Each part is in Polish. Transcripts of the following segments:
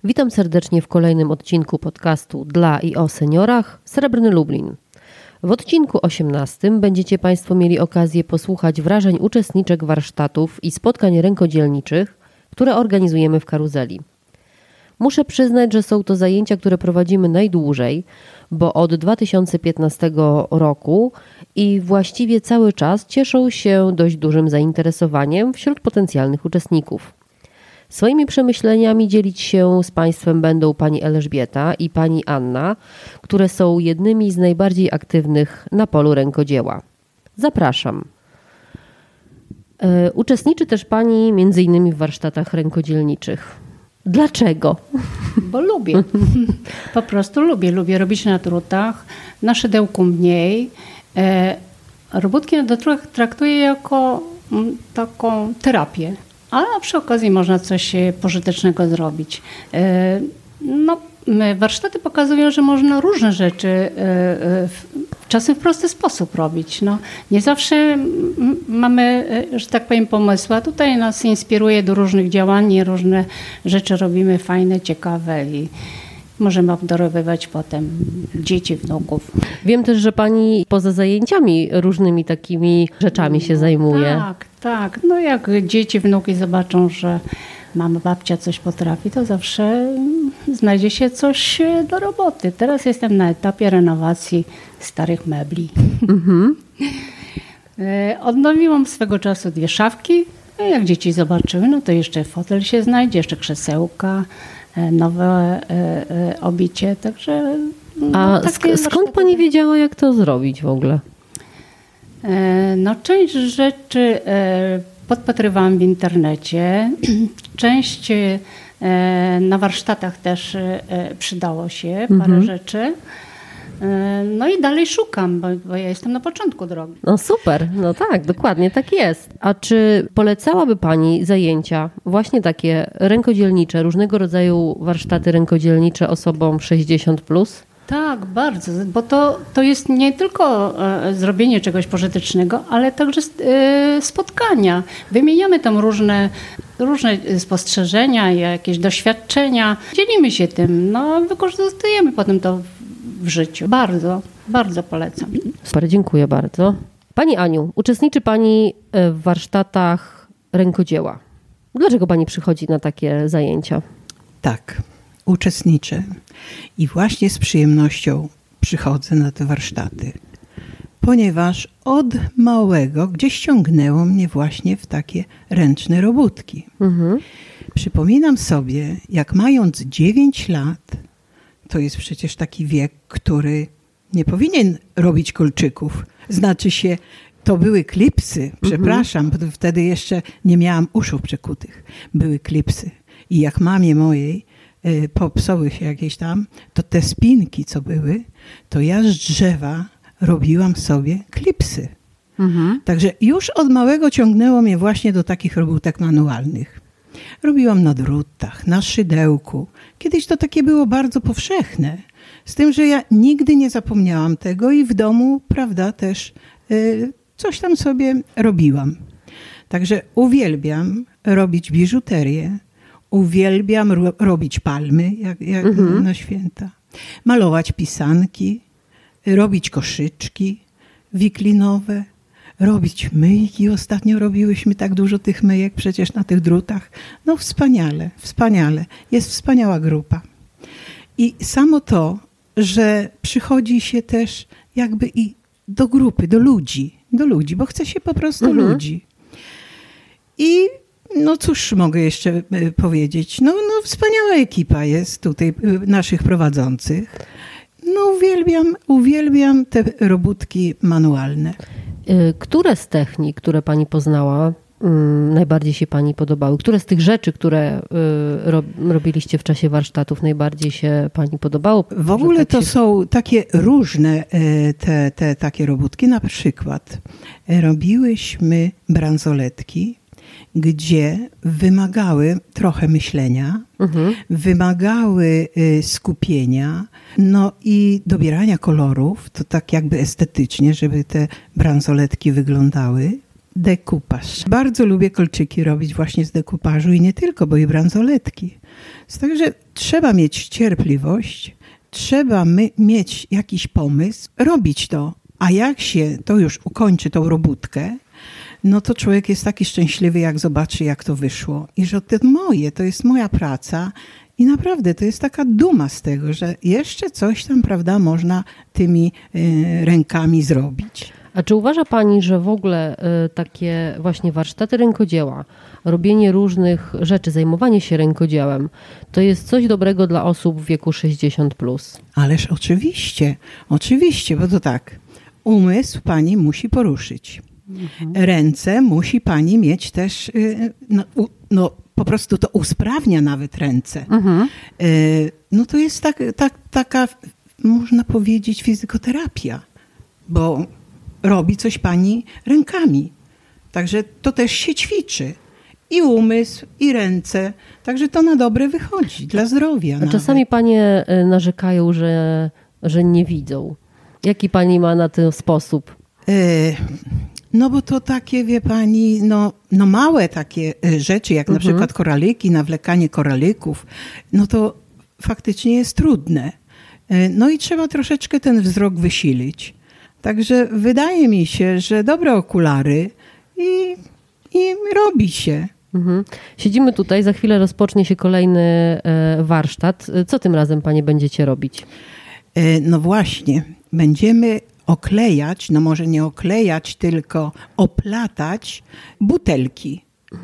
Witam serdecznie w kolejnym odcinku podcastu dla i o seniorach Srebrny Lublin. W odcinku 18 będziecie Państwo mieli okazję posłuchać wrażeń uczestniczek warsztatów i spotkań rękodzielniczych, które organizujemy w Karuzeli. Muszę przyznać, że są to zajęcia, które prowadzimy najdłużej, bo od 2015 roku i właściwie cały czas cieszą się dość dużym zainteresowaniem wśród potencjalnych uczestników. Swoimi przemyśleniami dzielić się z Państwem będą pani Elżbieta i pani Anna, które są jednymi z najbardziej aktywnych na polu rękodzieła. Zapraszam. Uczestniczy też pani m.in. w warsztatach rękodzielniczych. Dlaczego? Bo lubię. Po prostu lubię. Lubię robić na drutach, na szydełku mniej. Robótki na drutach traktuję jako taką terapię. A przy okazji można coś pożytecznego zrobić. Warsztaty pokazują, że można różne rzeczy czasem w prosty sposób robić. Nie zawsze mamy, że tak powiem, pomysły, a tutaj nas inspiruje do różnych działań i różne rzeczy robimy fajne, ciekawe i możemy obdarowywać potem dzieci, wnuków. Wiem też, że pani poza zajęciami różnymi takimi rzeczami się zajmuje. Tak. Jak dzieci, wnuki zobaczą, że mama, babcia coś potrafi, to zawsze znajdzie się coś do roboty. Teraz jestem na etapie renowacji starych mebli. Odnowiłam swego czasu 2 szafki. Jak dzieci zobaczyły, to jeszcze fotel się znajdzie, jeszcze krzesełka, nowe obicie, także... A skąd pani wiedziała, jak to zrobić w ogóle? Część rzeczy podpatrywałam w internecie, część na warsztatach też przydało się, parę rzeczy. I dalej szukam, bo ja jestem na początku drogi. Super, tak, dokładnie tak jest. A czy polecałaby pani zajęcia właśnie takie rękodzielnicze, różnego rodzaju warsztaty rękodzielnicze osobom 60+? Tak, bardzo, bo to jest nie tylko zrobienie czegoś pożytecznego, ale także spotkania. Wymieniamy tam różne spostrzeżenia, jakieś doświadczenia. Dzielimy się tym, wykorzystujemy potem to w życiu. Bardzo, bardzo polecam. Super, dziękuję bardzo. Pani Aniu, uczestniczy pani w warsztatach rękodzieła. Dlaczego pani przychodzi na takie zajęcia? Tak, uczestniczę i właśnie z przyjemnością przychodzę na te warsztaty, ponieważ od małego gdzieś ciągnęło mnie właśnie w takie ręczne robótki. Przypominam sobie, jak mając 9 lat, to jest przecież taki wiek, który nie powinien robić kolczyków. Znaczy się, to były klipsy, przepraszam, bo wtedy jeszcze nie miałam uszu przekutych. Były klipsy. I jak mamie mojej popsuły się jakieś tam, to te spinki, co były, to ja z drzewa robiłam sobie klipsy. Także już od małego ciągnęło mnie właśnie do takich robótek manualnych. Robiłam na drutach, na szydełku. Kiedyś to takie było bardzo powszechne. Z tym, że ja nigdy nie zapomniałam tego i w domu, prawda, też coś tam sobie robiłam. Także uwielbiam robić biżuterię. Uwielbiam robić palmy, jak na święta. Malować pisanki, robić koszyczki wiklinowe, robić myjki. Ostatnio robiłyśmy tak dużo tych myjek przecież na tych drutach. Wspaniale, wspaniale. Jest wspaniała grupa. I samo to, że przychodzi się też jakby i do grupy, do ludzi, bo chce się po prostu ludzi. I cóż mogę jeszcze powiedzieć? Wspaniała ekipa jest tutaj naszych prowadzących. Uwielbiam te robótki manualne. Które z technik, które pani poznała, najbardziej się pani podobały? Które z tych rzeczy, które robiliście w czasie warsztatów, najbardziej się pani podobało? W ogóle to są takie różne te takie robótki. Na przykład robiłyśmy bransoletki, gdzie wymagały trochę myślenia, wymagały skupienia, i dobierania kolorów, to tak jakby estetycznie, żeby te bransoletki wyglądały dekupaż. Bardzo lubię kolczyki robić właśnie z dekupażu i nie tylko, bo i bransoletki. Także trzeba mieć cierpliwość, trzeba mieć jakiś pomysł, robić to. A jak się to już ukończy, tą robótkę, no to człowiek jest taki szczęśliwy, jak zobaczy, jak to wyszło. I że to jest moja praca. I naprawdę to jest taka duma z tego, że jeszcze coś tam, prawda, można tymi rękami zrobić. A czy uważa Pani, że w ogóle takie właśnie warsztaty rękodzieła, robienie różnych rzeczy, zajmowanie się rękodziełem, to jest coś dobrego dla osób w wieku 60+? Ależ oczywiście, bo to tak, umysł Pani musi poruszyć. Ręce musi Pani mieć też, po prostu to usprawnia nawet ręce. No to jest taka, można powiedzieć, fizykoterapia, bo robi coś Pani rękami. Także to też się ćwiczy. I umysł, i ręce. Także to na dobre wychodzi, dla zdrowia. A czasami Panie narzekają, że nie widzą. Jaki Pani ma na to sposób? No bo to takie, wie Pani, no małe takie rzeczy, jak na przykład koraliki, nawlekanie koralików, no to faktycznie jest trudne. No i trzeba troszeczkę ten wzrok wysilić. Także wydaje mi się, że dobre okulary i robi się. Siedzimy tutaj, za chwilę rozpocznie się kolejny warsztat. Co tym razem Panie będziecie robić? No właśnie, będziemy oklejać, no może nie oklejać, tylko oplatać butelki.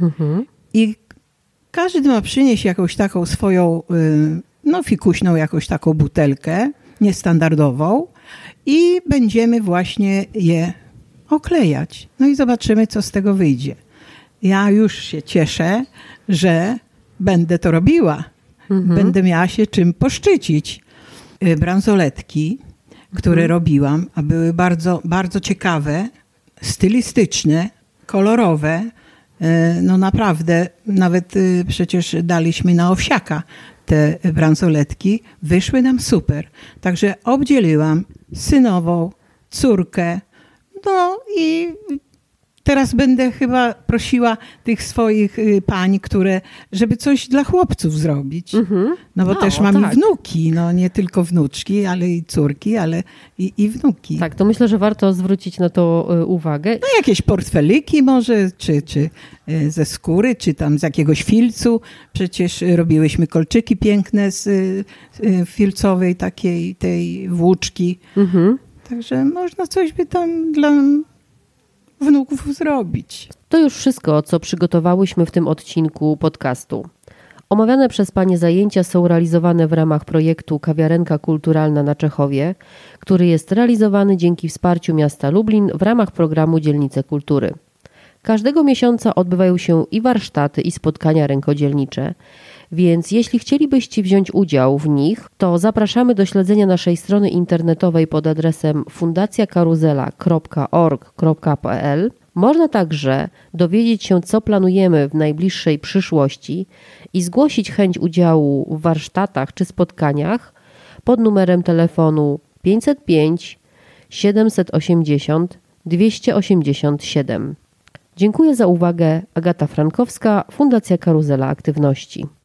I każdy ma przynieść jakąś taką swoją, fikuśną jakąś taką butelkę, niestandardową i będziemy właśnie je oklejać. No i zobaczymy, co z tego wyjdzie. Ja już się cieszę, że będę to robiła. Będę miała się czym poszczycić. Bransoletki, które robiłam, a były bardzo, bardzo ciekawe, stylistyczne, kolorowe. No naprawdę, nawet przecież daliśmy na Owsiaka te bransoletki. Wyszły nam super. Także obdzieliłam synową, córkę. No i teraz będę chyba prosiła tych swoich pań, żeby coś dla chłopców zrobić. No bo też mam i wnuki, no nie tylko wnuczki, ale i córki, ale i wnuki. Tak, to myślę, że warto zwrócić na to uwagę. No jakieś portfeliki może, czy ze skóry, czy tam z jakiegoś filcu. Przecież robiłyśmy kolczyki piękne z filcowej takiej tej włóczki. Także można coś by tam dla wnuków zrobić. To już wszystko, co przygotowałyśmy w tym odcinku podcastu. Omawiane przez Panie zajęcia są realizowane w ramach projektu Kawiarenka Kulturalna na Czechowie, który jest realizowany dzięki wsparciu miasta Lublin w ramach programu Dzielnice Kultury. Każdego miesiąca odbywają się i warsztaty, i spotkania rękodzielnicze, więc jeśli chcielibyście wziąć udział w nich, to zapraszamy do śledzenia naszej strony internetowej pod adresem fundacjakaruzela.org.pl. Można także dowiedzieć się, co planujemy w najbliższej przyszłości i zgłosić chęć udziału w warsztatach czy spotkaniach pod numerem telefonu 505 780 287. Dziękuję za uwagę. Agata Frankowska, Fundacja Karuzela Aktywności.